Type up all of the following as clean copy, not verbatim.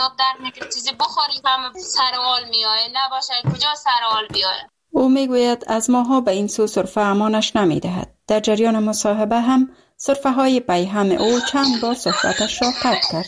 در که چیزی بخوریم هم سرحال میایه، نباشه کجا سرحال بیایه. او میگوید از ماها به این سو سرفه امانش نمیدهد. در جریان مصاحبه هم سرفه های بیهم او چند بار صحبتش را قطع کرد.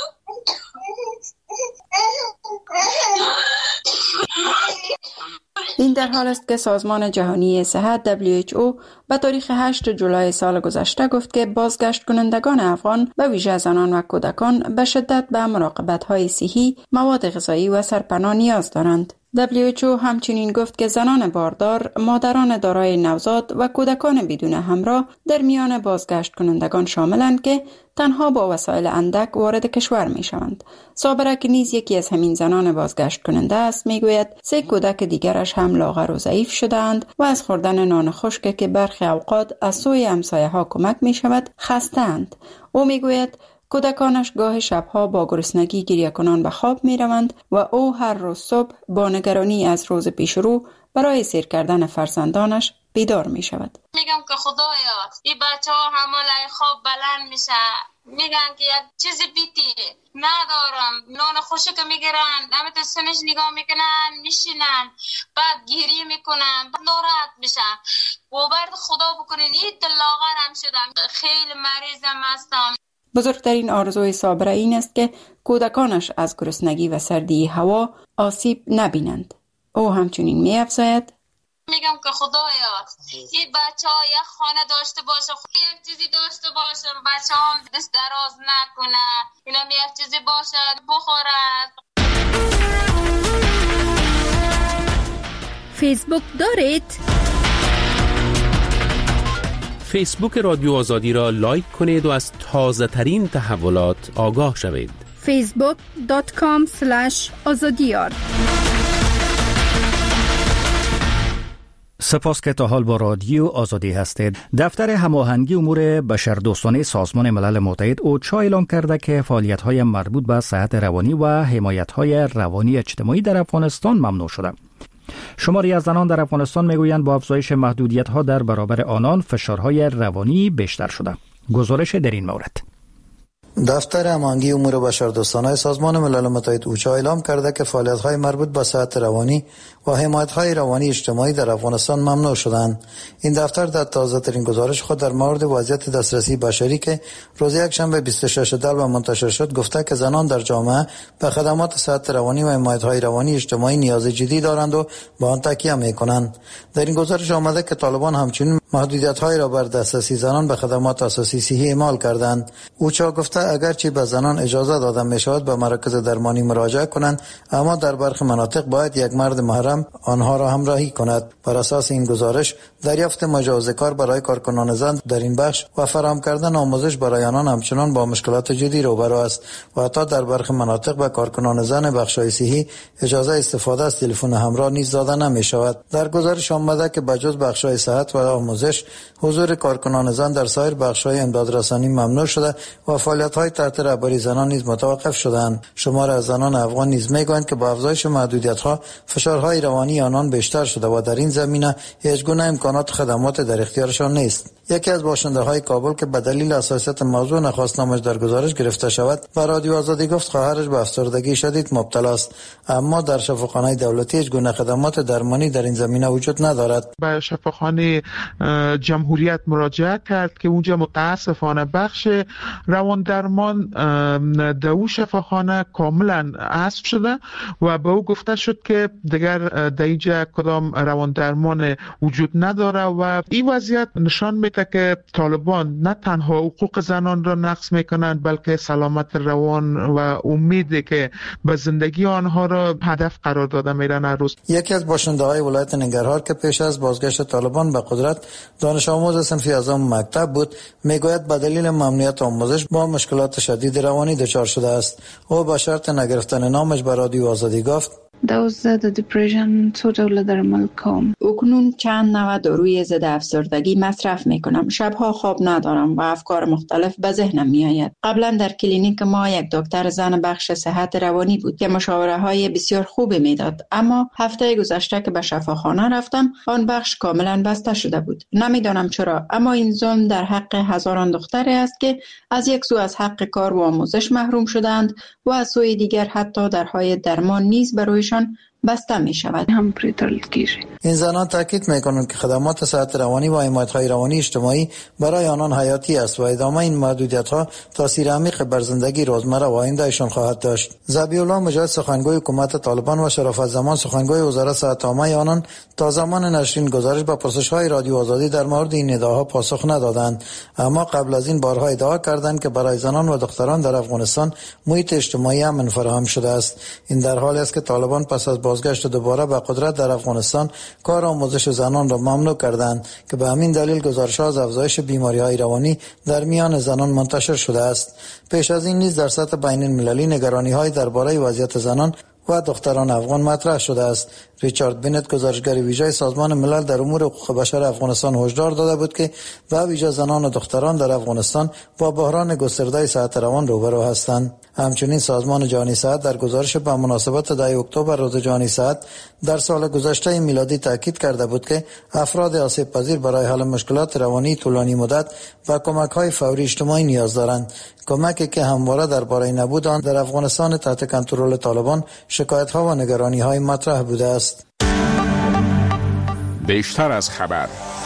این در حال است که سازمان جهانی صحت WHO به تاریخ 8 جولای سال گذشته گفت که بازگشت کنندگان افغان به ویژه زنان و کودکان به شدت به مراقبت‌های صحی، مواد غذایی و سرپناه نیاز دارند. WHO همچنین گفت که زنان باردار، مادران دارای نوزاد و کودکان بدون همراه در میان بازگشت کنندگان شاملند که تنها با وسایل اندک وارد کشور می شوند. صابره که نیز یکی از همین زنان بازگشت کننده است میگوید 3 کودک دیگرش هم لاغر و ضعیف شدند و از خوردن نان خشک که برخی اوقات از سوی همسایه ها کمک می شود خسته‌اند. او میگوید کودکانش گاه شبها با گرسنگی گریه کنان به خواب می روند و او هر روز صبح با نگرانی از روز پیش رو برای سیر کردن فرزندانش بیدار می شود. میگم که خدایا این بچه ها همه خواب بلند میشه، میگن که یک چیزی بیتی ندارم، نان خشک میگیرن، همه سنش نگاه میکنن، میشینن، بعد گریه میکنن، بعد ناراحت میشن. و بعد خدا بکنین این لاغر هم شدم، خیلی مریضم هستم. بزرگترین آرزوی صابره این است که کودکانش از گرسنگی و سردی هوا آسیب نبینند. او همچنین می‌افزاید میگم که خدایا این بچه‌ها یک خانه داشته باشه، یک چیزی داشته باشه، بچه‌هام دست دراز نکنه، اینم یک چیزی باشه بخورد. فیسبوک دارید؟ فیسبوک رادیو آزادی را لایک کنید و از تازه ترین تحولات آگاه شوید. facebook.com/azadiyar. سپاس که تا حال با رادیو آزادی هستید. دفتر هماهنگی امور بشردوستانه سازمان ملل متحد اوچا اعلام کرده که فعالیت‌های مربوط به صحت روانی و حمایت‌های روانی اجتماعی در افغانستان ممنوع شده. شماری از زنان در افغانستان میگویند با افزایش محدودیت‌ها در برابر آنان فشارهای روانی بیشتر شده. گزارش در این مورد. دفتر هماهنگی امور بشردوستانه سازمان ملل متحد اوچا اعلام کرده که فعالیت‌های مربوط به صحت روانی و حمایت‌های روانی اجتماعی در افغانستان ممنوع شدند. این دفتر در تازه‌ترین گزارش خود در مورد وضعیت دسترسی بشری که روز یکشنبه 26 دلو منتشر شد گفته که زنان در جامعه به خدمات صحت روانی و حمایت‌های روانی اجتماعی نیاز جدی دارند و به آن تکیه می‌کنند. در این گزارش آمده که طالبان همچنین محدودیت‌های را بر دسترسی زنان به خدمات اساسی صحی اعمال کردند. اوچا گفته اگرچه به زنان اجازه داده می‌شود به مراکز درمانی مراجعه کنند، اما در برخی مناطق باید یک مرد محرم آنها را همراهی کند. بر اساس این گزارش دریافت مجوز کار برای کارکنان زن در این بخش و فراهم کردن آموزش برای آنان همچنان با مشکلات جدی روبرو است و حتی در برخی مناطق به کارکنان زن بخش‌های صحی اجازه استفاده از تلفن همراه نیز داده نمی‌شود. در گزارش آمده که بجز بخش‌های صحت و آموزش حضور کارکنان زن در سایر بخش‌های امدادرسانی ممنوع شده و فعالیت‌های تحت رهبری زنان نیز متوقف شدند. شمار از زنان افغان نیز می‌گویند که با افزایش محدودیت‌ها فشارهای روانی آنان بیشتر شده و در این زمینه هیچ گونه امکانات خدمات در اختیارشان نیست. یکی از باشنده‌های کابل که به دلیل حساسیت موضوع نخواست نامش در گزارش گرفته شود به رادیو آزادی گفت خواهرش به افسردگی شدید مبتلا است، اما در شفاخانه دولتی هیچ گونه خدمات درمانی در این زمینه وجود ندارد. به شفاخانه جمهوریت مراجعه کرد که اونجا متاسفانه بخش روان درمان در اون شفاخانه کاملا حذف شده و به او گفته شد که دیگر در اینجا کدام روان درمان وجود نداره و این وضعیت نشان میده که طالبان نه تنها حقوق زنان را نقض میکنند بلکه سلامت روان و امیدی که به زندگی آنها را هدف قرار داده میرن هر روز. یکی از باشنده‌های ولایت ننگرهار که پیش از بازگشت طالبان به قدرت دانش آموز صنف اعظم مکتب بود میگوید به دلیل ممنوعیت آموزش با مشکلات شدید روانی دچار شده است. او با شرط نگرفتن نامش به رادیو آزادی گفت د دیپریشن څو ډول درمل کوم. اکنون چند نوع داروی ضد افسردگی مصرف میکنم. شبها خواب ندارم و افکار مختلف به ذهنم میآید. قبلا در کلینیک ما یک دکتر زن بخش صحت روانی بود که مشاوره های بسیار خوبی میداد، اما هفته گذشته که به شفاخانه رفتم آن بخش کاملا بسته شده بود. نمیدانم چرا، اما این ظلم در حق هزاران دختری است که از یک سو از حق کار و آموزش محروم شدند و از سوی دیگر حتی درهای درمان نیز برایشان بسته می شود. این زنان تاکید می کنند که خدمات صحت روانی و حمایت‌های روانی اجتماعی برای آنان حیاتی است و ادامه این محدودیت‌ها تاثیر عمیق بر زندگی روزمره و آیندهشان خواهد داشت. ذبیح الله مجاهد سخنگوی حکومت طالبان و شرافت زمان سخنگوی وزارت صحت عامه آنان تا زمان نشرین گزارش به پرسش‌های رادیو آزادی در مورد این ادعاها پاسخ ندادند، اما قبل از این بارها ادعا کردند که برای زنان و دختران در افغانستان محیط اجتماعی امن فراهم شده است. این در حالی است که طالبان پس از بازگشت دوباره به قدرت در افغانستان کار آموزش زنان را ممنوع کردند که به همین دلیل گزارش‌ها از افزایش بیماری‌های روانی در میان زنان منتشر شده است. پیش از این نیز در سطح بین‌المللی نگرانی‌های درباره وضعیت زنان و دختران افغان مطرح شده است. ریچارد بنت گزارشگر ویژه سازمان ملل در امور حقوق بشر افغانستان هشدار داده بود که به ویژه زنان و دختران در افغانستان با بحران گسترده صحت روان روبرو هستند. همچنین سازمان جهانی صحت در گزارش به مناسبت 10 اکتبر روز جهانی صحت در سال گذشته میلادی تاکید کرده بود که افراد آسیب پذیر برای حل مشکلات روانی طولانی مدت و کمک‌های فوری اجتماعی نیاز دارند، کمکی که همواره درباره نبود آن در افغانستان تحت کنترل طالبان شکایت‌ها و نگرانی‌های مطرح بوده است. بیشتر از خبر.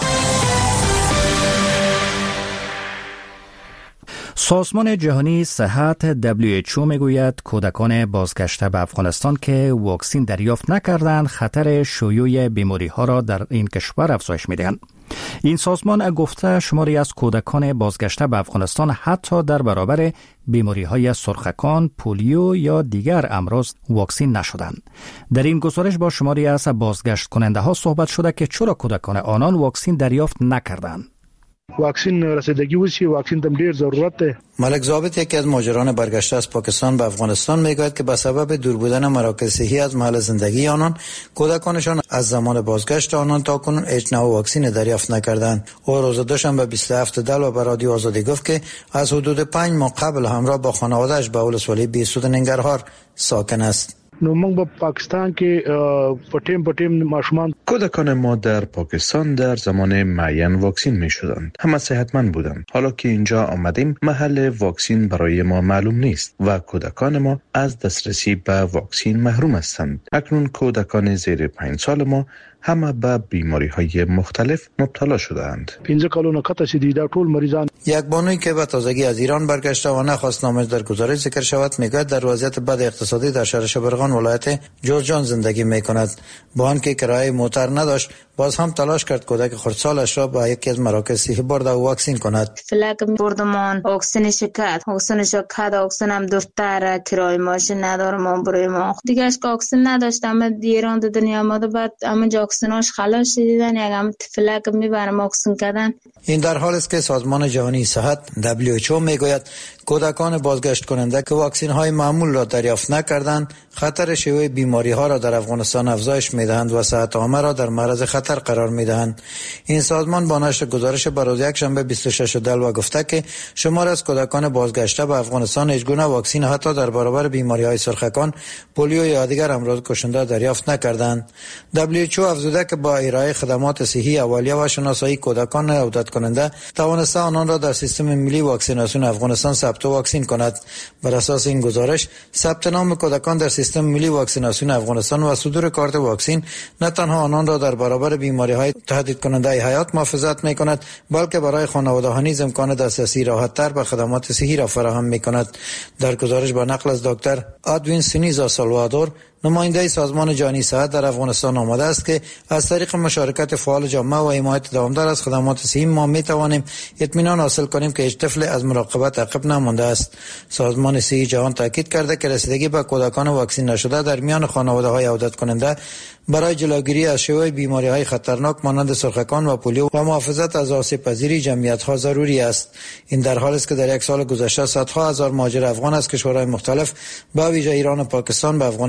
سازمان جهانی صحت WHO میگوید کودکان بازگشته به افغانستان که واکسن دریافت نکردند خطر شیوع بیماری ها را در این کشور افزایش میدهند. این سازمان گفته شماری از کودکان بازگشته به افغانستان حتی در برابر بیماری های سرخکان، پولیو یا دیگر امراض واکسن نشدند. در این گزارش با شماری از بازگشت کننده ها صحبت شده که چرا کودکان آنان واکسن دریافت نکردند. واکسن رسیدگی وسی واکسن دم ډیر ضرورت ده. ملک ضابط یکی از مهاجران برگشته از پاکستان به افغانستان میگوید که به سبب دور بودن مراکز صحی از محل زندگی آنان کودکانشان از زمان بازگشت آنان تاکنون هیچ نوع واکسن دریافت نکردند. او روز دوشنبه 27 دلو به رادیو آزادی گفت که از حدود 5 ماه قبل همراه با خانواده‌اش به ولسوالی بیسود ننگرهار ساکن است. نو موږ په پاکستان کې پټیم ماشومان کودکان ما در پاکستان در زمان معین واکسین می شدند. همه صحتمند بودند. حالا که اینجا آمدیم محل واکسین برای ما معلوم نیست و کودکان ما از دسترسی به واکسین محروم هستند. اکنون کودکان زیر 5 سال ما همه به بیماری‌های مختلف مبتلا شده‌اند. 15 کالونه کته شدی دا ټول مریضان. یک بانوی که به تازگی از ایران برگشته و نخواست نامش در گزارش ذکر شود میگوید در وضعیت بد اقتصادی در شهر شبرغان ولایت جوزجان زندگی میکند. با آنکه کرایه موتر نداشت باز هم تلاش کرد کودک خردسالش را به یکی از مراکز صحی برده و واکسین کند. فلک بردمان واکسن شکست واکسنم دختر کرایه ماشین ندارم برای ما دیگه که واکسن نداشتم ایران در دنیا آمده بعد اما واکسناش خلاص شدیدن یکم فلک میبرم واکسن کردن. این در حالی است که سازمان جهانی صحت WHO میگوید کودکان بازگشت کننده که واکسن های معمول را دریافت نکردند خطر شیوع بیماری ها را در افغانستان افزایش میدهند و صحت عامه را در معرض خطر قرار میدهند. این سازمان با نشر گزارش بر روز یکشنبه 26 دلو گفته که شمار از کودکان بازگشته به افغانستان هیچ گونه واکسن حتی در برابر بیماری های سرخکان، پولیو یا دیگر امراض کشنده دریافت نکردند. WHO افزوده که با ارائه خدمات صحی اولیه و شناسایی کودکان عودت کننده توانسته آنان را در سیستم ملی واکسیناسیون افغانستان ثبت و واکسین کند. بر اساس این گزارش ثبت نام کودکان در سیستم ملی واکسیناسیون افغانستان و صدور کارت واکسن نه تنها آنان را در برابر بیماری‌های تهدید کننده حیات محافظت می‌کند بلکه برای خانواده‌ها نیز امکان دسترسی راحت‌تر به خدمات صحی را فراهم می‌کند. در گزارش با نقل از دکتر ادوین سینیزا سالوادور نماینده سازمان جهانی صحت در افغانستان آمده است که از طریق مشارکت فعال جامعه و حمایت دوامدار از خدمات صحی ما می‌توانیم اطمینان حاصل کنیم که هیچ طفل از مراقبت عقب نمانده است. سازمان صحی جهان تاکید کرده که رسیدگی به کودکان واکسن نشده در میان خانواده‌های عودت کننده برای جلوگیری از شیوع بیماری‌های خطرناک مانند سرخکان و پولیو و محافظت از آسیب‌پذیری جمعیت‌ها ضروری است. این در حالی است که در یک سال گذشته صدها هزار مهاجر افغان از کشورهای مختلف به ویژه ایران و پاکستان به افغانستان برای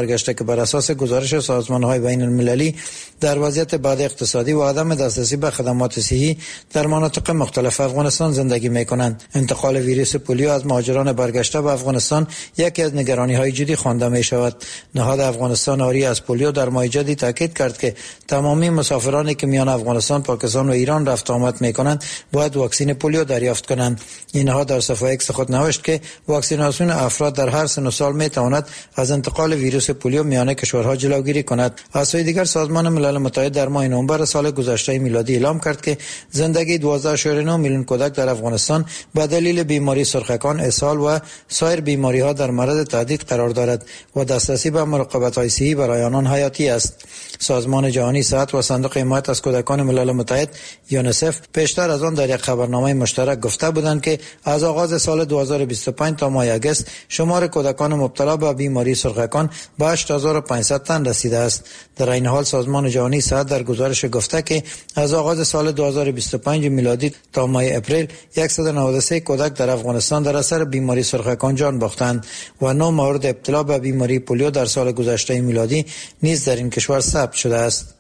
برگشته که بر اساس گزارش سازمان‌های بین‌المللی در وضعیت بد اقتصادی و عدم دسترسی به خدمات صحی در مناطق مختلف افغانستان زندگی می‌کنند. انتقال ویروس پولیو از مهاجران برگشته به افغانستان یکی از نگرانی‌های جدی خوانده می‌شود. نهاد افغانستان آری از پولیو در ماه جدی تاکید کرد که تمامی مسافرانی که میان افغانستان، پاکستان و ایران رفت آمد می‌کنند باید واکسن پولیو دریافت کنند. این نهاد در صفحه ایکس خود نوشت که واکسیناسیون افراد در هر سن و سال می‌تواند از انتقال ویروس پولیو میان کشورها جلوگیری کند. از سوی دیگر سازمان ملل متحد در ماه نوامبر سال گذشته میلادی اعلام کرد که زندگی 12.9 میلیون کودک در افغانستان به دلیل بیماری سرخکان، اسهال و سایر بیماری‌ها در معرض تهدید قرار دارد و دسترسی به مراقبت‌های صحی برای آنان حیاتی است. سازمان جهانی صحت و صندوق حمایت از کودکان ملل متحد یونیسف پیشتر از آن در یک خبرنامه مشترک گفته بودند که از آغاز سال 2025 تا ماه اگست شمار کودکان مبتلا به بیماری سرخکان به 8500 تن رسیده است. در این حال سازمان جهانی صحت در گزارش گفته که از آغاز سال 2025 میلادی تا ماه اپریل 193 کودک در افغانستان در اثر بیماری سرخکان جان باختند و 9 مورد ابتلا به بیماری پولیو در سال گذشته میلادی نیز در این کشور ثبت شده است.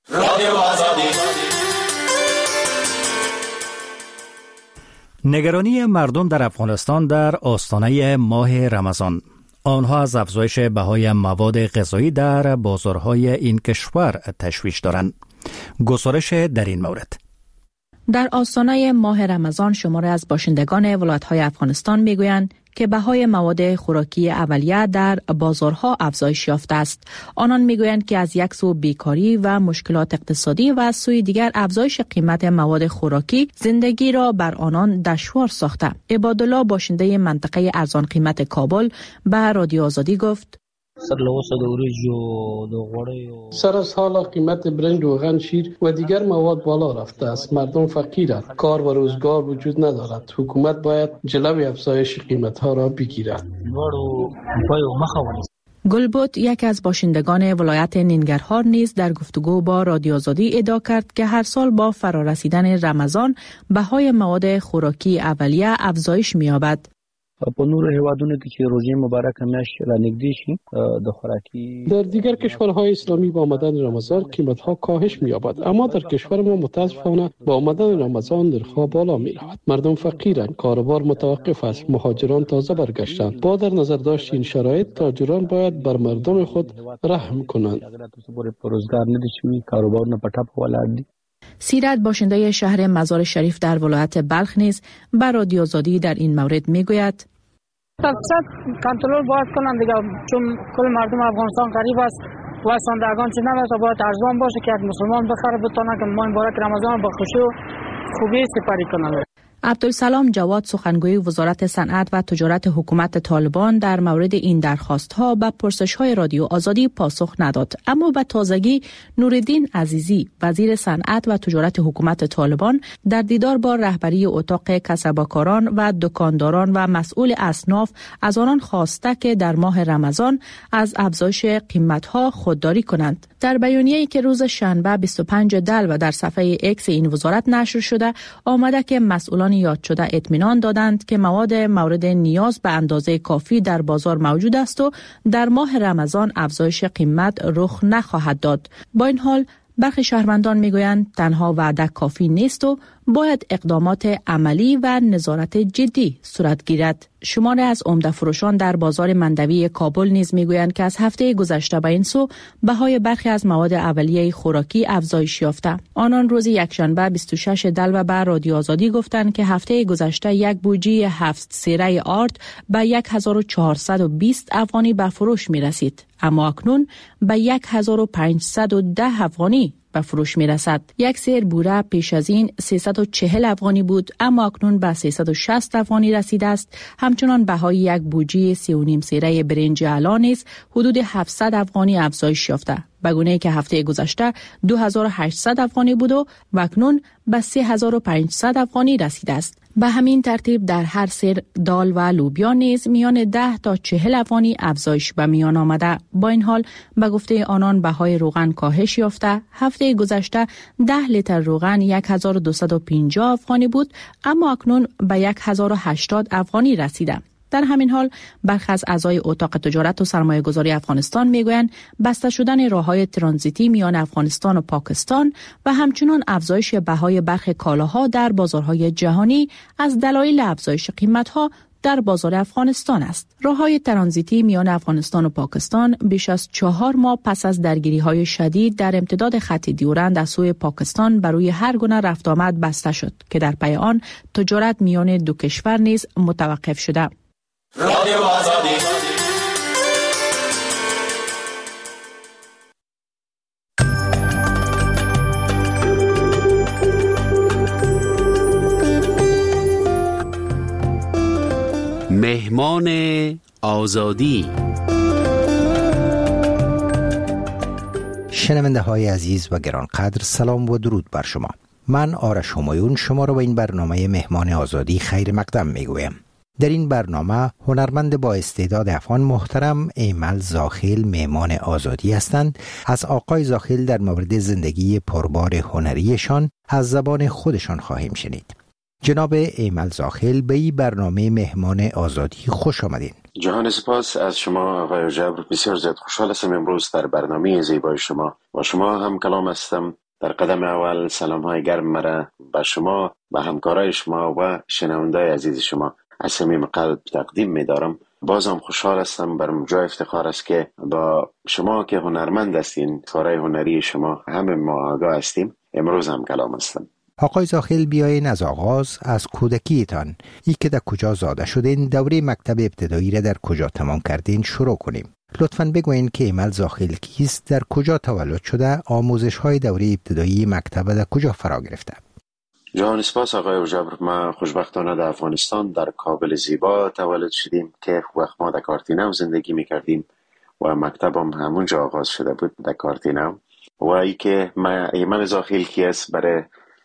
نگرانی مردم در افغانستان در آستانه ماه رمضان. آنها از افزایش بهای مواد غذایی در بازارهای این کشور تشویش دارند. گزارش در این مورد. در آستانه ماه رمضان شماری از باشندگان ولایت‌های افغانستان میگویند که بهای مواد خوراکی اولیه در بازارها افزایش یافته است. آنان میگویند که از یک سو بیکاری و مشکلات اقتصادی و از سوی دیگر افزایش قیمت مواد خوراکی زندگی را بر آنان دشوار ساخته. عبادالله باشنده منطقه ارزان قیمت کابل به رادیو آزادی گفت: سر از حالا قیمت برنج، روغن، شیر و دیگر مواد بالا رفته است. مردم فقیرند، کار و روزگار وجود ندارد. حکومت باید جلوی افزایش قیمت ها را بگیرد. گلبوت یکی از باشندگان ولایت ننگرهار نیز در گفتگو با رادیو آزادی ادعا کرد که هر سال با فرارسیدن رمضان بهای مواد خوراکی اولیه افزایش می‌یابد. په نورو هیوادونو کې چې روزه مبارکه میاشت را نږدې شي د خوراکي در دیگر کشورهای اسلامی با آمدن رمضان قیمت‌ها کاهش می‌یابد، اما در کشور ما متاسفانه با آمدن رمضان نرخ‌ها بالا می‌رود. مردم فقیرند، کاروبار متوقف است، مهاجران تازه برگشتند. با در نظر داشت این شرایط تاجران باید بر مردم خود رحم کنند. روزگار نه دي چې کاروبار نه پټه ولاړ دي. سیرت باشنده شهر مزار شریف در ولایت بلخ نیز بر رادیو آزادی در این مورد میگوید: تفصیل کنترل باید کنند دیگه، چون کل مردم افغانستان غریب است و ساندگان چه نمیشه، باید ارزان باشه که مسلمان بخره بتونه که ماه مبارک رمضان با خوشی و خوبی سپری کنند. عبدالسلام جواد سخنگوی وزارت صنعت و تجارت حکومت طالبان در مورد این درخواست‌ها به پرسش‌های رادیو آزادی پاسخ نداد، اما به تازگی نورالدین عزیزی وزیر صنعت و تجارت حکومت طالبان در دیدار با رهبری اتاق کسب‌وکاران و دکانداران و مسئول اصناف از آنان خواسته که در ماه رمضان از افزایش قیمت‌ها خودداری کنند. در بیانیه‌ای که روز شنبه 25 دلو در صفحه ایکس این وزارت نشر شده آمده که مسئولان یاد شده اطمینان دادند که مواد مورد نیاز به اندازه کافی در بازار موجود است و در ماه رمضان افزایش قیمت رخ نخواهد داد. با این حال برخی شهروندان میگویند تنها وعده کافی نیست و باید اقدامات عملی و نظارت جدی صورت گیرد. شماری از عمده فروشان در بازار مندوی کابل نیز میگویند که از هفته گذشته به این سو بهای برخی از مواد اولیه خوراکی افزایش یافته. آنان روز یکشنبه 26 دلو به رادیو آزادی گفتند که هفته گذشته یک بوجی 7 سیره آرد به 1420 افغانی به فروش می رسید، اما اکنون به 1510 افغانی به فروش می رسد. یک سیر بوره پیش از این 340 افغانی بود، اما اکنون به 360 افغانی رسیده است. همچنان بهای یک بوجی 3.5 سیره برنج اعلی نیز حدود 700 افغانی افزایش یافته، به گونه‌ای که هفته گذشته 2800 افغانی بود و اکنون به 3500 افغانی رسیده است. به همین ترتیب در هر سیر دال و لوبیا نیز میان 10 تا 40 افغانی افزایش به میان آمده. با این حال به گفته آنان بهای روغن کاهش یافته. هفته گذشته 10 لیتر روغن 1250 افغانی بود، اما اکنون به 1080 افغانی رسیده. در همین حال برخی از اعضای اتاق تجارت و سرمایه گذاری افغانستان میگویند بسته شدن راههای ترانزیتی میان افغانستان و پاکستان و همچنین افزایش بهای برخی کالاها در بازارهای جهانی از دلایل افزایش قیمتها در بازار افغانستان است. راههای ترانزیتی میان افغانستان و پاکستان بیش از 4 ماه پس از درگیری‌های شدید در امتداد خط دیورند از سوی پاکستان برای هر گونه رفت آمد بسته شد که در پی آن تجارت میان دو کشور نیز متوقف شده. رادیو آزادی مهمان آزادی. شنونده های عزیز و گرانقدر، سلام و درود بر شما. من آرش همایون شما را به این برنامه مهمان آزادی خیر مقدم میگویم. در این برنامه هنرمند با استعداد افغان محترم ایمل زاخیل مهمان آزادی هستند. از آقای زاخیل در مورد زندگی پربار هنریشان از زبان خودشان خواهیم شنید. جناب ایمل زاخیل به این برنامه مهمان آزادی خوش آمدین. جهان سپاس از شما آقای جبر. بسیار زیاد خوشحال هستم امروز در برنامه زیبای شما و شما هم کلام هستم. در قدم اول سلام های گرم مرا به شما و همکارای شما و شنوندای عزیز شما از صمیم قلب تقدیم می دارم. بازم خوشحال هستم، برام جای افتخار است که با شما که هنرمند هستین، کارهای هنری شما همه ما آگاه هستیم، امروز هم کلام هستم. آقای زاخیل بیاین از آغاز از کودکیتان، ای که در کجا زاده شدین، دوره مکتب ابتدایی را در کجا تمام کردین شروع کنیم. لطفاً بگوین که ایمل زاخیل کیست، در کجا تولد شده، آموزش های دوره ابتدایی مکتب در کجا فرا گرفته؟ جهان سپاس آقای جبر. ما خوشبختانه در افغانستان در کابل زیبا تولد شدیم که وقت ما در کارتینو زندگی میکردیم و مکتبم همونجا آغاز شده بود در کارتینو. و ای که ایمل زاخیل کیست برای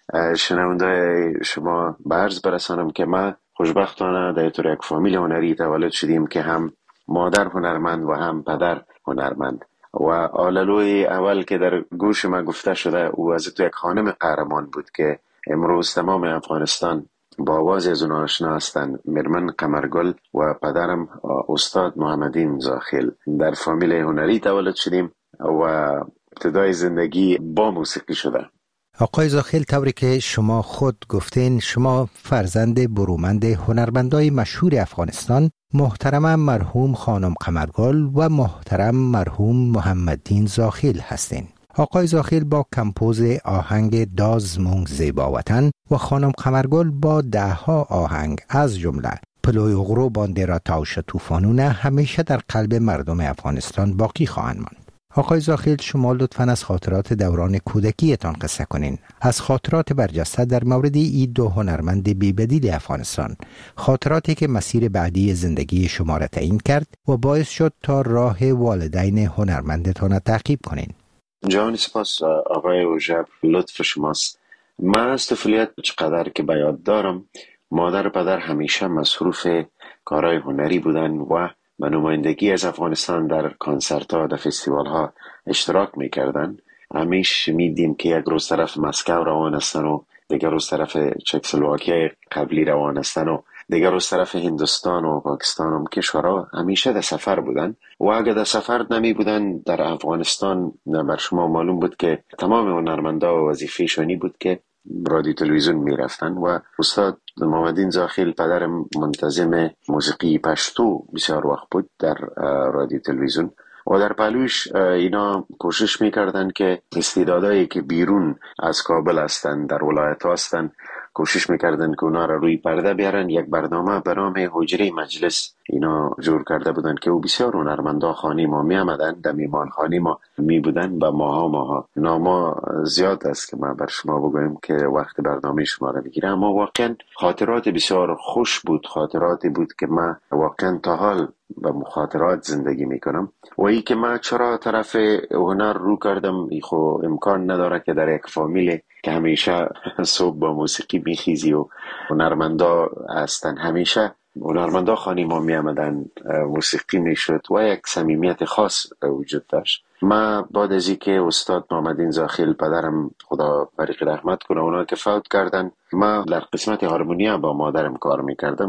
شنونده شما عرض برسانم که ما خوشبختانه در طور یک فامیل هنری تولد شدیم که هم مادر هنرمند و هم پدر هنرمند. و آلالوی اول که در گوش ما گفته شده او از تو یک خانم قهرمان بود که امروز تمام افغانستان با آواز از اون آشنا هستند. مرمن قمرگل و پدرم استاد محمدین زاخیل. در فامیل هنری تولد شدیم و ابتدای زندگی با موسیقی شده. آقای زاخیل، طوری که شما خود گفتین شما فرزند برومند هنرمندای مشهور افغانستان، محترم مرحوم خانم قمرگل و محترم مرحوم محمدین زاخیل هستین. آقای زاخیل با کمپوز آهنگ داز مونگ زیبا وطن و خانم قمرگل با 10 آهنگ از جمله پلوی اغرو باندیرا تاوش توفانونه همیشه در قلب مردم افغانستان باقی خواهند ماند. آقای زاخیل، شما لطفاً از خاطرات دوران کودکیتان قصه کنین. از خاطرات برجسته در مورد این دو هنرمند بی‌بدیل افغانستان، خاطراتی که مسیر بعدی زندگی شما را تعیین کرد و باعث شد تا راه والدین هنرمندتان را تعقیب کنین. جان سپاس آقای اوجب، لطف شماست. من از طفولیت چقدر که به یاد دارم، مادر و پدر همیشه مصروف کارهای هنری بودن و به نمایندگی از افغانستان در کنسرت ها، در فستیوال ها اشتراک میکردن. همیشه میدیم که یک روز طرف مسکو روان هستن و دیگر روز طرف چکسلواکیه قبلی روان هستن و دیگر روز طرف هندوستان و پاکستان هم کشورها همیشه در سفر بودن. و اگر در سفر نمی بودن در افغانستان، بر شما معلوم بود که تمام هنرمندا وظیفه‌شانی بود که رادیو تلویزیون می رفتن و استاد محمدین زاخیل پدرم منتظم موسیقی پشتو بسیار وقت بود در رادیو تلویزیون و در پهلوش اینا کوشش می کردن که استعدادایی که بیرون از کابل هستن، در ولایت ها هستن، کوشش میکردن که اونا را روی پرده بیارن. یک برنامه به نام حجره مجلس اینا جور کرده بودن که او بسیار هنرمندا خانه ما می آمدن، در میمان خانه ما می بودن و ماها ناما زیاد است که ما بر شما بگویم که وقت برنامه شما را بگیره. اما واقعا خاطرات بسیار خوش بود، خاطراتی بود که من واقعا تا حال به مخاطرات زندگی میکنم. و ای که من چرا طرف هنر رو کردم، خو امکان نداره که در یک فامیل که همیشه صبح با موسیقی میخیزی و هنرمندا هستن، همیشه هنرمندا خانه ما می آمدن، موسیقی میشد و یک صمیمیت خاص وجود داشت. من بعد از اینکه استاد محمدین زاخیل پدرم خدا بریق رحمت کنه اونا که فوت کردن، من در قسمت هارمونیا با مادرم کار میکردم و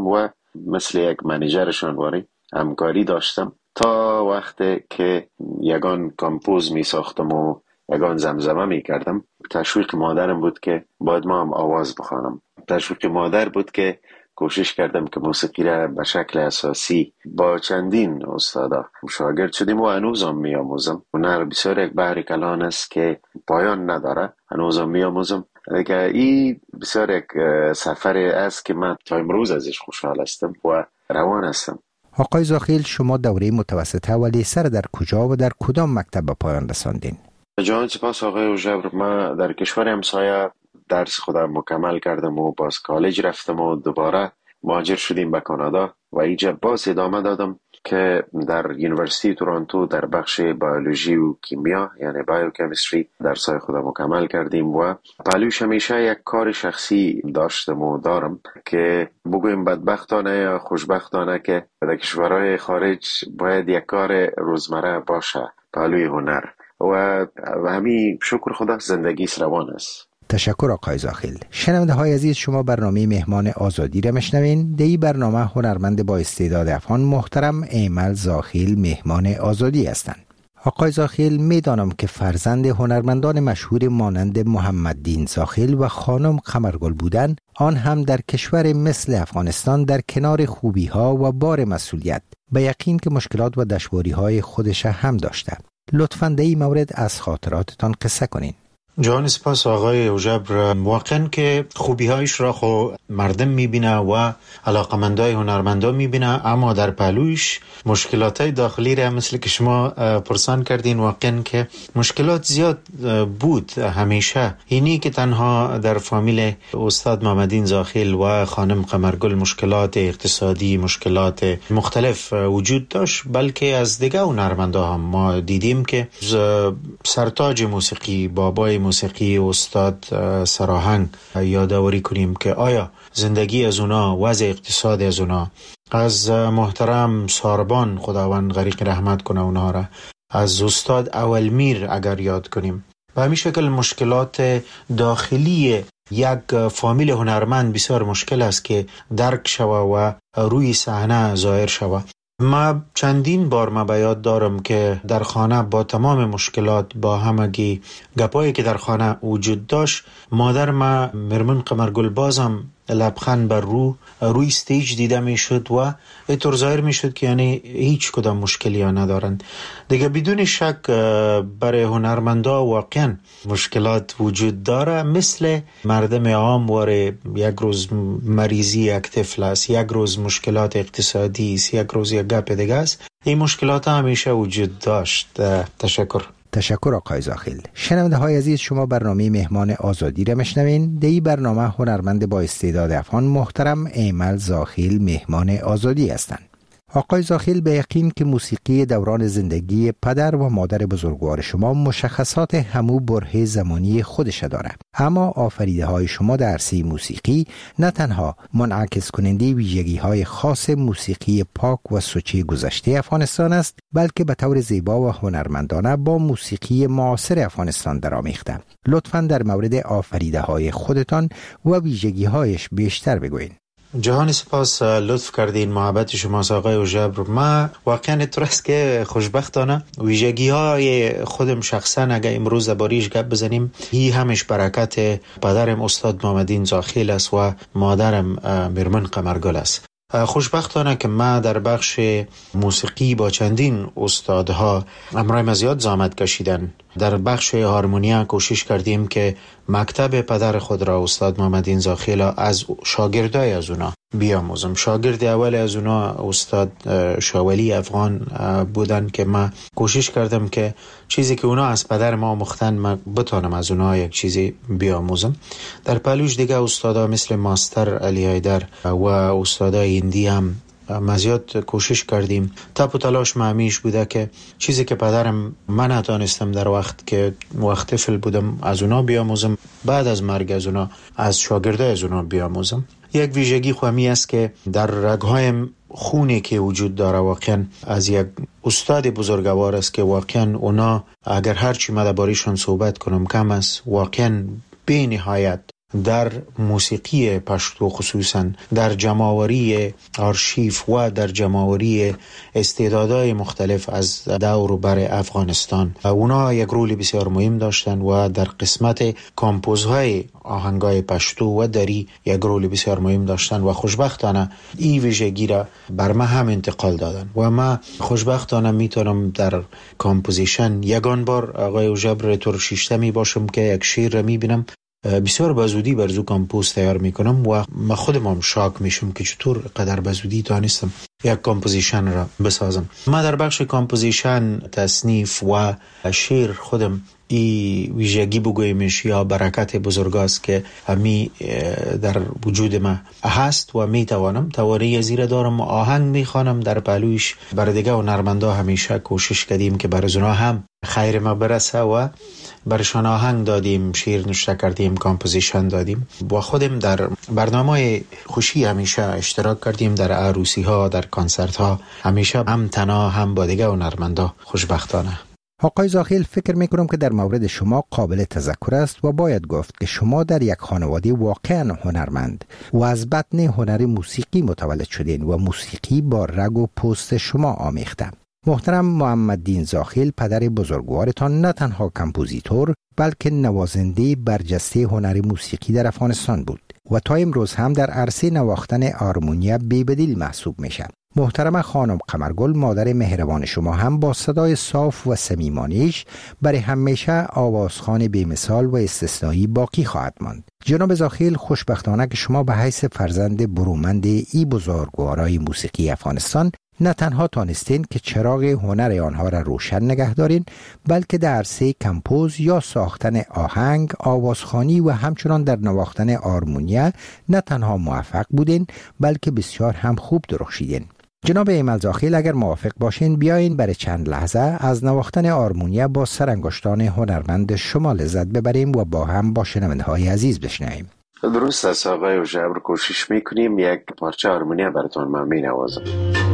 مثل یک منیجرشان واری همکاری داشتم تا وقتی که یگان کامپوز می ساختم و یگان زمزمه می کردم. تشویق مادرم بود که باید ما هم آواز بخوانم. تشویق مادر بود که کوشش کردم که موسیقی را به شکل اساسی با چندین استادا شاگرد شدیم و هنوزم می آموزم. هنر بسیار یک بحر کلان است که پایان نداره. هنوزم می آموزم. این بسیار یک سفر است که من تا امروز ازش خوشحال هستم و روان هستم. آقای زاخیل، شما دوره متوسطه و لیسه در کجا و در کدام مکتب به پایان رساندین؟ جان سپاس آقای اوژبر. ما در کشور همسایه درس خودم مکمل کردم و باز کالج رفتم و دوباره مهاجر شدیم به کانادا و اینجا باز ادامه دادم که در یونیورسیتی تورنتو در بخش بیولوژی و کیمیا یعنی بایوکمیستری درسای خودم مکمل کردیم و پهلوش همیشه یک کار شخصی داشتم و دارم که بگویم بدبختانه یا خوشبختانه که در کشورهای خارج باید یک کار روزمره باشه پهلوی هنر و همین شکر خدا زندگی روان است. تشکر آقای زاخیل. شنونده های عزیز، شما برنامه مهمان آزادی را میشنوین. در این برنامه هنرمند با استعداد افغان محترم ایمل زاخیل مهمان آزادی هستند. آقای زاخیل، میدانم که فرزند هنرمندان مشهور مانند محمد دین زاخیل و خانم قمرگل بودن، آن هم در کشور مثل افغانستان در کنار خوبی ها و بار مسئولیت، به یقین که مشکلات و دشواری های خودش هم داشته. لطفاً در این مورد از خاطراتتان قصه کنین. جان سپاس آقای اوژبر. واقعا که خوبی هایش را خو مردم میبینه و علاقمندای هنرمندا میبینه، اما در پهلویش مشکلات داخلی را مثل که شما پرسان کردین واقعا که مشکلات زیاد بود همیشه. اینی که تنها در فامیل استاد محمدین زاخیل و خانم قمرگل مشکلات اقتصادی، مشکلات مختلف وجود داشت، بلکه از دیگه هنرمندا هم ما دیدیم که سرتاج موسیقی، بابای موسیقی استاد سراهنگ یادآوری کنیم که آیا زندگی از اونا، وضع اقتصاد از اونا، از محترم ساربان خداوند غریق رحمت کنه اونها را، از استاد اولمیر اگر یاد کنیم، به همین شکل مشکلات داخلی یک فامیل هنرمند بسیار مشکل است که درک شوه و روی صحنه ظاهر شوه. ما چندین بار ما به یاد دارم که در خانه با تمام مشکلات، با همگی گپایی که در خانه وجود داشت، مادر ما مرمن قمرگل بازم لبخند بر روی استیج دیده می شد و اینطور ظاهر می شد که یعنی هیچ کدام مشکلی ها ندارند. دیگه بدون شک برای هنرمندا واقعا مشکلات وجود داره، مثل مردم عام واره یک روز مریضی یک طفل است، یک روز مشکلات اقتصادی است، یک روز یک گپ دیگه است. این مشکلات همیشه وجود داشت. تشکر آقای زاخیل. شنونده های عزیز، شما برنامه مهمان آزادی را میشنوین. در این برنامه هنرمند با استعداد افغان محترم ایمل زاخیل مهمان آزادی هستند. آقای زاخیل، به یقین که موسیقی دوران زندگی پدر و مادر بزرگوار شما مشخصات همو بره زمانی خودش داره، اما آفریده های شما در عرصه موسیقی نه تنها منعکس کننده ویژگی های خاص موسیقی پاک و سوچه گذشته افغانستان است، بلکه به طور زیبا و هنرمندانه با موسیقی معاصر افغانستان درآمیخته. لطفاً در مورد آفریده های خودتان و ویژگی هایش بیشتر بگوین. جهان سپاس، لطف کردین، محبت شما آقای اوژبر. ما واقعا اترست که خوشبختانه ویژگی های خودم شخصا اگه امروز باریش گپ بزنیم، هی همش برکت پدرم استاد محمدین زاخیل است و مادرم مرمن قمرگل است. خوشبختانه که ما در بخش موسیقی با چندین استادها امرای مزیاد زحمت کشیدن. در بخش هارمونیا کوشش کردیم که مکتب پدر خود را استاد محمدین زاخیل از شاگردای از اونا بیاموزم. شاگرد اول از اونا استاد شاولی افغان بودن که ما کوشش کردم که چیزی که اونا از پدر ما مختن ما بتانم از اونا یک چیزی بیاموزم. در پلوش دیگه استادا مثل ماستر علی حیدر و استادا هندی هم مزیاد کوشش کردیم. تپ و تلاش همیش بوده که چیزی که پدرم من نتانستم در وقت طفل بودم از اونا بیاموزم، بعد از مرگ از اونا از شاگردای از اونا بیاموزم. یک ویژگی خوامی است که در رگ‌هایم خونی که وجود داره واقعا از یک استاد بزرگوار است که واقعا اونا اگر هر چی من درباره‌شون صحبت کنم کم است، واقعا بی نهایت در موسیقی پشتو، خصوصا در جمع‌آوری آرشیف و در جمع‌آوری استعدادهای مختلف از دور و بر افغانستان. اونا یک رول بسیار مهم داشتن و در قسمت کامپوزهای آهنگای پشتو و دری یک رول بسیار مهم داشتن و خوشبختانه این ویژگی را بر ما هم انتقال دادن و ما خوشبختانه میتونم در کامپوزیشن یگان بار آقای اوژبر طور شیشتمی باشم که یک شعر را میبینم بسیار بزودی برزو کامپوز تیار میکنم و ما خودم هم شاک میشم که چطور قدر بزودی تانستم یک کامپوزیشن را بسازم. ما در بخش کامپوزیشن، تصنیف و شعر خودم ای ویژگی بگویمش یا برکت بزرگاست که همی در وجود ما هست و میتوانم توانایی زیر دارم. آهنگ میخوانم در پهلویش. بر دیگه و نرمندا همیشه کوشش کردیم که بر اونا هم خیر ما برسه و برشان آهنگ دادیم، شعر نوشته کردیم، کامپوزیشن دادیم و خودم در برنامه خوشی همیشه اشتراک کردیم، در عروسی ها، در کنسرت ها، همیشه هم تنها هم با دیگه و نرمندا خوشبختانه. آقای زاخیل، فکر میکنم که در مورد شما قابل تذکر است و باید گفت که شما در یک خانواده واقعا هنرمند و از بطن هنر موسیقی متولد شدین و موسیقی با رگ و پوست شما آمیخته. محترم محمددین زاخیل، پدر بزرگوارتان نه تنها کمپوزیتور بلکه نوازنده برجسته هنر موسیقی در افغانستان بود و تا امروز هم در عرصه نواختن آرمونیا بی‌بدیل محسوب میشه. محترم خانم قمرگل، مادر مهربان شما، هم با صدای صاف و صمیمانه‌اش برای همیشه آوازخوان بی‌مثال و استثنایی باقی خواهد ماند. جناب زاخیل، خوشبختانه که شما به حیث فرزند برومند ای بزرگوارای موسیقی افغانستان نه تنها تانستین که چراغ هنر آنها را روشن نگه دارین، بلکه در عرصه کمپوز یا ساختن آهنگ، آوازخوانی و همچنان در نواختن آرمونیا نه تنها موفق بودین بلکه بسیار هم خوب درخشیدین. جناب ایمل زاخیل، اگر موافق باشین بیاین برای چند لحظه از نواختن آرمونیا با سرانگشتان هنرمند شما لذت ببریم و با هم با شنونده‌های عزیز بشنویم. درست است آقای اوژبر، کوشش میکنیم. یک پارچه آرمونیا براتون من مینوازم.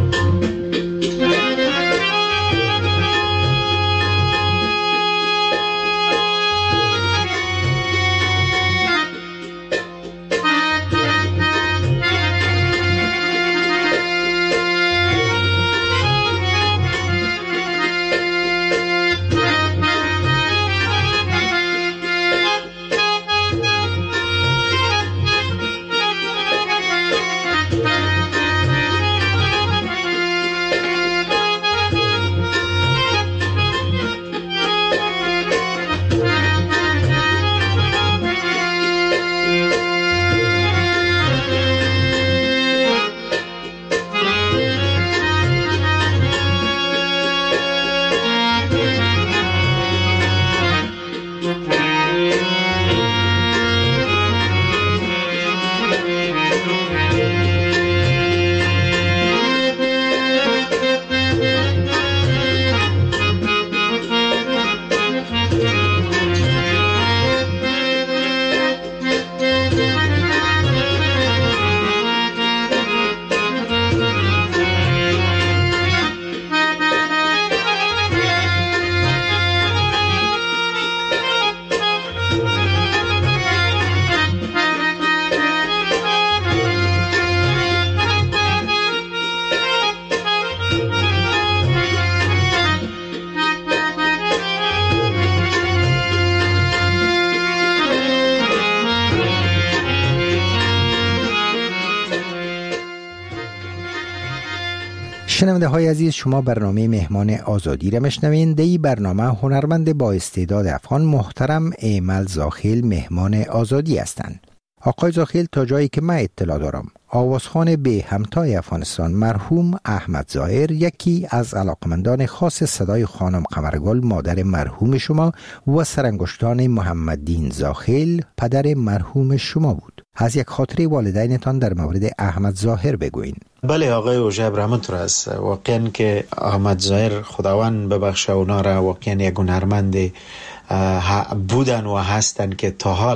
شنونده های عزیز، شما برنامه مهمان آزادی را میشنوین. در این برنامه هنرمند با استعداد افغان محترم ایمل زاخیل مهمان آزادی هستند. آقای زاخیل، تا جایی که من اطلاع دارم، آوازخوان به همتای افغانستان مرحوم احمد ظاهر یکی از علاقمندان خاص صدای خانم قمرگل، مادر مرحوم شما، و سرانگشتان محمددین زاخیل، پدر مرحوم شما بود. از یک خاطره والدینتان در مورد احمد ظاهر بگوین. بله آقای اوژبر، همونطور است. واقعا که احمد ظاهر، خداوند ببخشه اونا را، واقعا یک هنرمند بودن و هستن که تا حال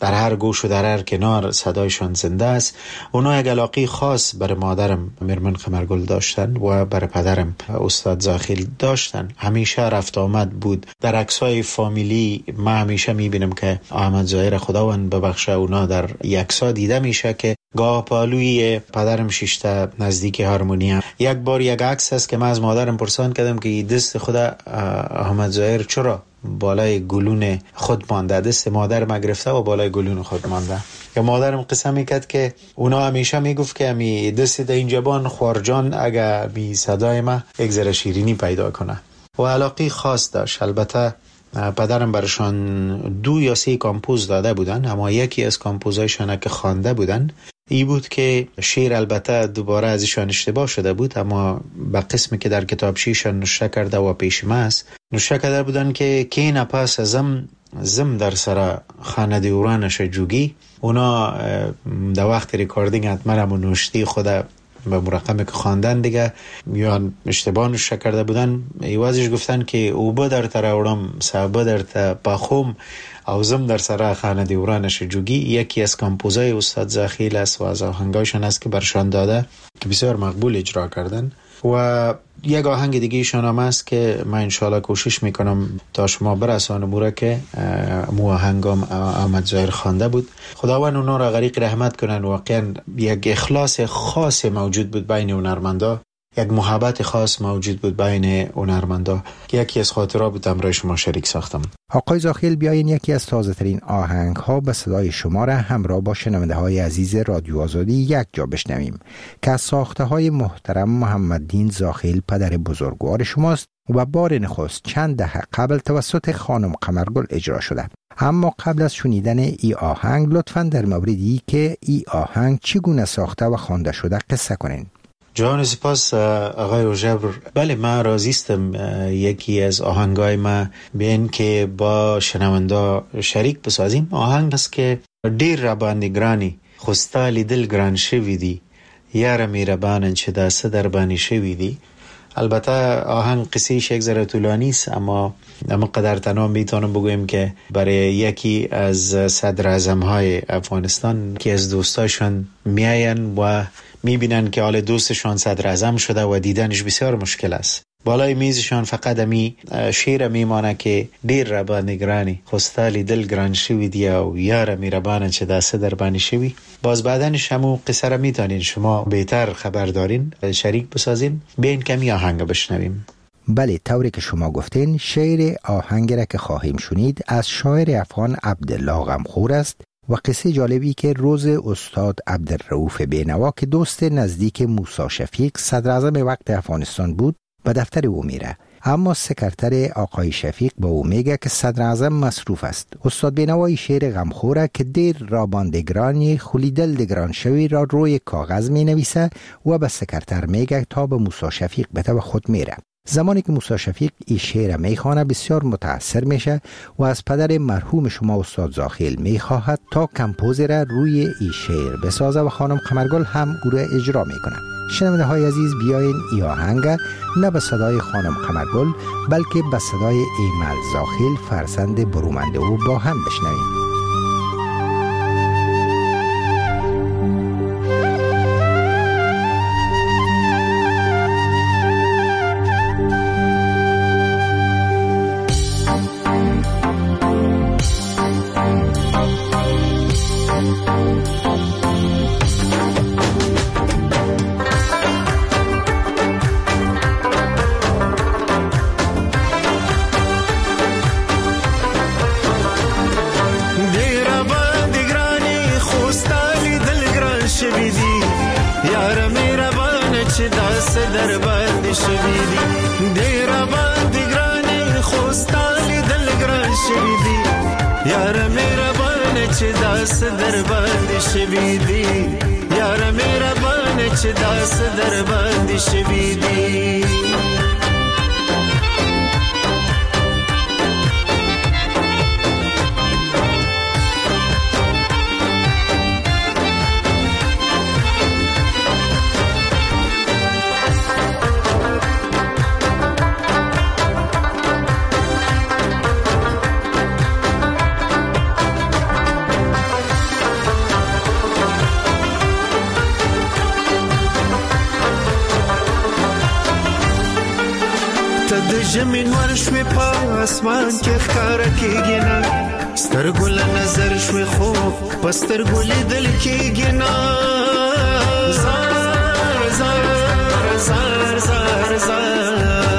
در هر گوش و در هر کنار صدایشان زنده است. اونا یک علاقه خاص برای مادرم میرمن قمرگل داشتن و برای پدرم استاد زاخیل داشتن. همیشه رفت آمد بود. در عکسای فامیلی ما همیشه میبینم که احمد ظاهر خداوند ببخشه اونا در یکسا دیده میشه که گاه پالوی پدرم شیشته نزدیک هارمونیا. یک بار یک عکس هست که من از مادرم پرسان کردم که دست خدا احمد ظاهر چرا بالای گلون خود مانده، دست مادر ما گرفته و بالای گلون خود مانده. یا مادرم قصه میکرد که اونا همیشه میگفت که امی دست در این جبان خوارجان اگه بی صدای ما یک ذره شیرینی پیدا کنه و علاقه خاص داشت. البته پدرم برشان 2 یا 3 کامپوز داده بودن، اما یکی از کامپوزایشان که خوانده بودن ای بود که شعر البته دوباره ازشان اشتباه شده بود، اما به قسمی که در کتابچه‌شان نوشته کرده و پیشمه است نوشته کرده بودن که کین پاس زم در سر خانه دیورانش جوگی. اونا در وقت ریکاردینگ حتما نوشتی خود به مرقم که خواندن دیگه یا اشتباه نوشته کرده بودن، ایوازش گفتن که او با در تراورم صحبه در پاخوم اوزم در سر خانه دیورانش جوگی یکی از کامپوزای استاد زاخیل است و از آهنگایشان است که برشان داده که بسیار مقبول اجرا کردن. و یک آهنگ دیگه ایشان هم است که من انشاءالله کوشش میکنم تا شما برسانم موره که مو آهنگم احمد ظاهر خوانده بود. خداوند اونا را غریق رحمت کنن. واقعا یک اخلاص خاص موجود بود بین هنرمندا، یک محبت خاص موجود بود بین هنرمندا که یکی از خاطرها بود برای شما شریک ساختم. آقای زاخیل بیاین یکی از تازه ترین آهنگ ها به صدای شما را همراه با شنونده های عزیز رادیو آزادی یک جا بشنویم که از ساخته های محترم محمددین زاخیل پدر بزرگوار شماست و بار نخست چند دهه قبل توسط خانم قمرگل اجرا شده. اما قبل از شنیدن ای آهنگ لطفاً در موردی که ای آهنگ چگونه ساخته و خوانده شده قصه کنین. جان سپاس آقای اوژبر. بله من راضیستم یکی از آهنگای ما بین که با شنوندا شریک بسازیم. آهنگ است که دیر ربانی گرانی خستالی دل گران شویدی یار میربانن چه دسته در بانی شویدی. البته آهنگ قصهش یک ذره طولانی است، اما قدر تنها میتونم بگویم که برای یکی از صدر اعظم‌های افغانستان که از دوستاشون میاین و میبینن که حال دوستشان صدر اعظم شده و دیدنش بسیار مشکل است. بالای میزشان فقط امی شعر میمانه که دیر ربا نگرانی خستالی دل گران شوی دیا و یار میربانه چه دسته در بانی شوی. باز بعدنش همون قصه را میتونین شما بهتر خبر دارین شریک بسازین. بین کمی آهنگ بشنویم. بله، طوری که شما گفتین شعر آهنگ را که خواهیم شنید از شاعر افغان عبدالله غمخور است و قصه جالبی که روز استاد عبدالرؤوف بینوا که دوست نزدیک موسی شفیق صدر اعظم وقت افغانستان بود به دفتر او میره، اما سکرتر آقای شفیق با او میگه که صدر اعظم مصروف است. استاد بینوا شعر غمخوره که دیر راباندگرانی خولیدل دگران شوی را روی کاغذ می نویسه و به سکرتر میگه تا به موسی شفیق بده و خود میره. زمانی که موسی شفیق این شعر میخوانه بسیار متاثر میشه و از پدر مرحوم شما استاد زاخیل میخواهد تا کمپوزر روی این شعر بسازه و خانم قمرگل هم او را اجرا میکنه. شنونده های عزیز بیاین ای آهنگ نه به صدای خانم قمرگل بلکه به صدای ایمل زاخیل فرزند برومنده او با هم بشنویم. زمین ورشوي په اسمان کې ښکارا کېږي نه سترګو له نظر شوي خو په سترګو لیدل کېږي نه زار زار زار زار زار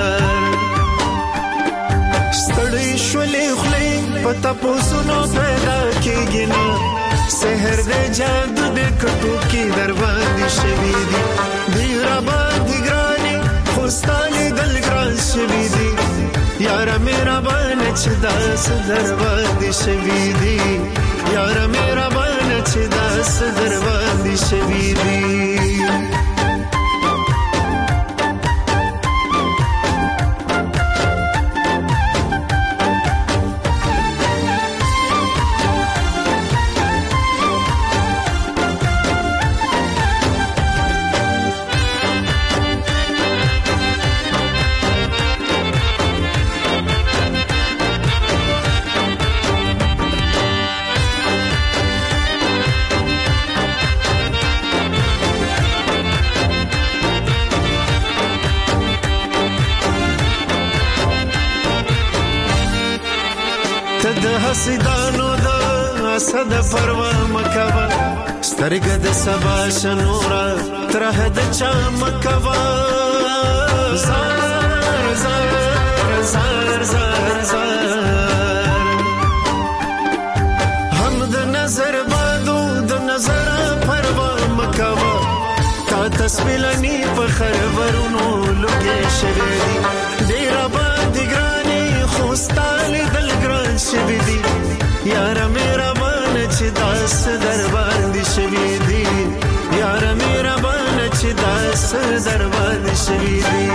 ستړی شولې خولې په تپوسونو پیدا کېږي نه سحر دې جادو دې کټو کې در باندې شوي دي دی را باندې ګرانې خو ستا لیدل ګران شوي دي یاره مهربانه چې داسې در باندې شوي دي یاره مهربانه چې داسې در باندې شوي دي حسیدانو دا اسد پروا مکوا سترګه د سبا شنورا ترہ د چا مکوا زار زار زار زار زار هم د نظر بادو د نظر پروا مکوا تا تسمیلنی په خرورونو لګې شوی ډیر باندې ګرانی خوستاله دل ګران شوی دی یاره مهربانه چې داس در باندې شوی دی یاره مهربانه چې داس در باندې شوی دی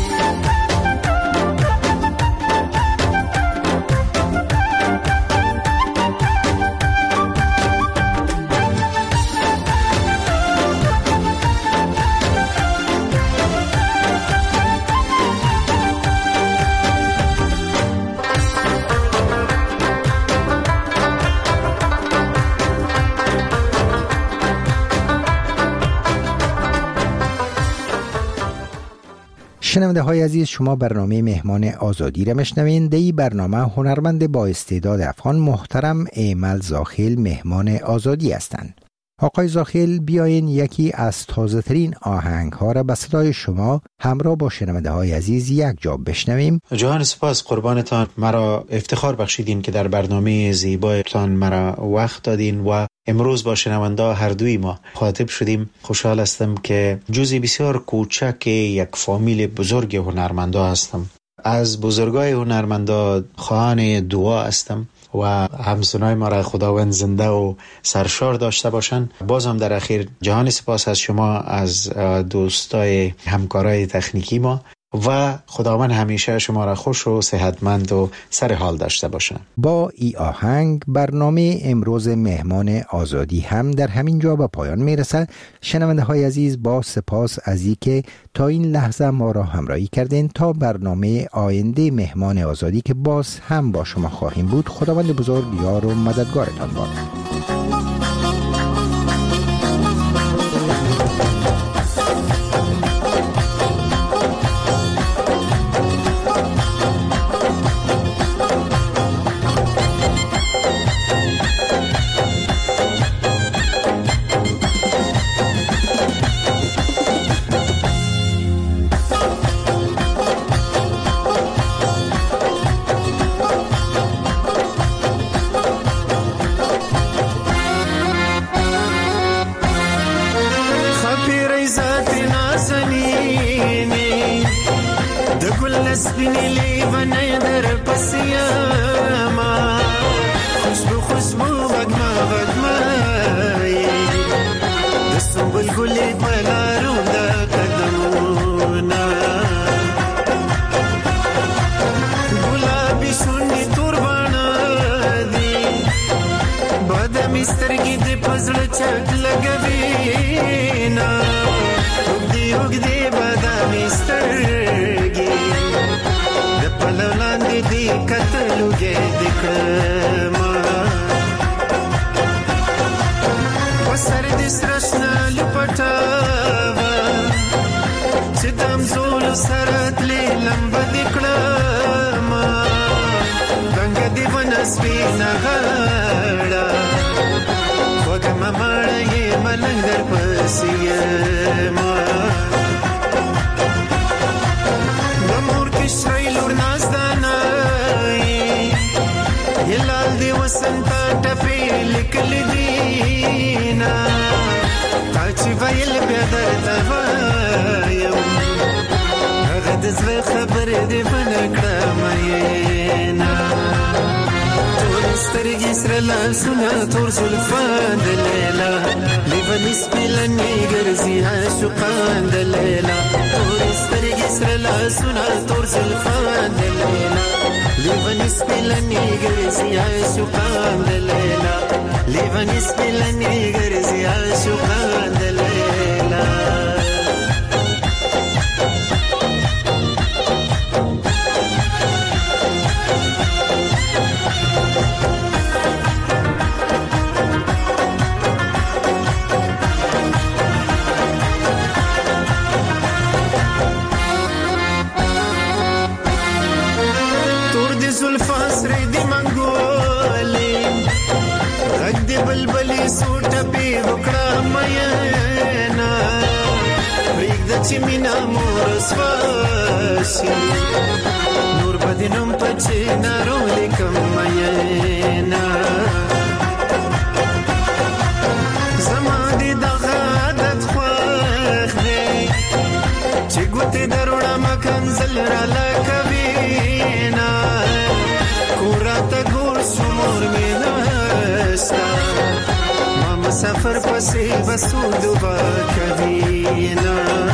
شنونده های عزیز، شما برنامه مهمان آزادی را میشنوین. در این برنامه هنرمند با استعداد افغان محترم ایمل زاخیل مهمان آزادی هستند. آقای زاخیل، بیاین یکی از تازه ترین آهنگ ها را به صدای شما همراه با شنونده های عزیز یک جا بشنویم. جهان سپاس، قربانتان. مرا افتخار بخشیدین که در برنامه زیبایتان مرا وقت دادین و امروز با شنونده هر دوی ما مخاطب شدیم. خوشحال هستم که جزئی بسیار کوچک یک فامیل بزرگ هنرمندا هستم. از بزرگای هنرمندا خواهان دعا هستم و همسنای ما را خداوند زنده و سرشار داشته باشن. باز هم در اخیر جهان سپاس از شما، از دوستای همکارای تکنیکی ما و خداوند همیشه شما را خوش و صحتمند و سر حال داشته باشن. با ای آهنگ برنامه امروز مهمان آزادی هم در همین جا به پایان میرسه. شنونده های عزیز، با سپاس از اینکه تا این لحظه ما را همراهی کردین. تا برنامه آینده مهمان آزادی که باز هم با شما خواهیم بود، خداوند بزرگ یار و مددگارتان باد. سترګې دې پزړه چټ لګوي نه وګدي بادامي سترګې د پلو لاندې دې کتلوګې دې کړما وسر دې سرشنا لپټاوه چې دم زول سره تلې لمبه دې کړه سپینا غاړه وګم مړې ملنګ در پسې ما نمور کې شای لور نازدانه یلال دی وسنت ټپې لیکل دینا چې ویل بیا درته وایم هغه د زړه خبرې دې ونکړه مېنا تور سترګې سره لاسونه تور زلفان د لیلا لیونی سپیلنې ګرځي عاشقان د لیلا تور سترګې سره لاسونه تور زلفان د لیلا لیونی سپیلنې ګرځي عاشقان د لیلا لیونی سپیلنې ګرځي عاشقان د لیلا بلبلی سوټه په وکړه مېنا پرېږده چې مینا مور سواسي نور بدنم پچې نارو لیکم مېنا زما دې دغه عادت خوښ دی چې ګوتې دروړه مکنزل را لکوینا کوراته ګور شمور مینا سفر پسې بسو دوبا کوینا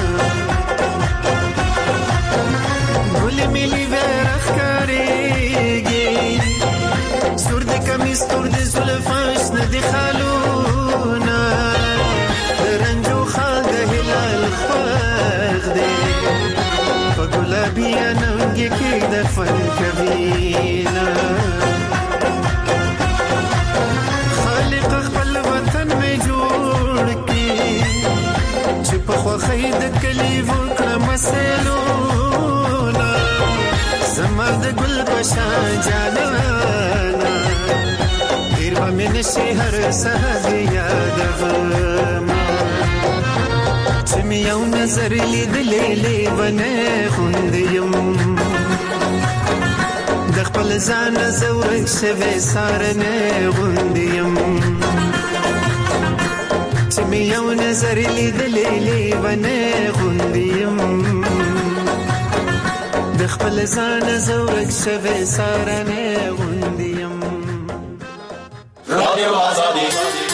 ګل ملي ورخ کړيږي سور د کمیس تور د زلفاش نه دی خالونا رنجو خال د هلال خوغ دی په ګلابي اننګ کې د فن کوینا خید کلی وکړه مسلونا زما د ګل بشان جانانا هیر به مې نشي هر سهار یادوم چې مې یو نظر لیدلې لیونی غوندې یم د خپل ځان زه ورک شوی سارنی غوندې یم چې مې یو نظر لیدلې لیونی غوندې یم د خپل ځان زه ورک شوی سارنی غوندې یم رادیو آزادي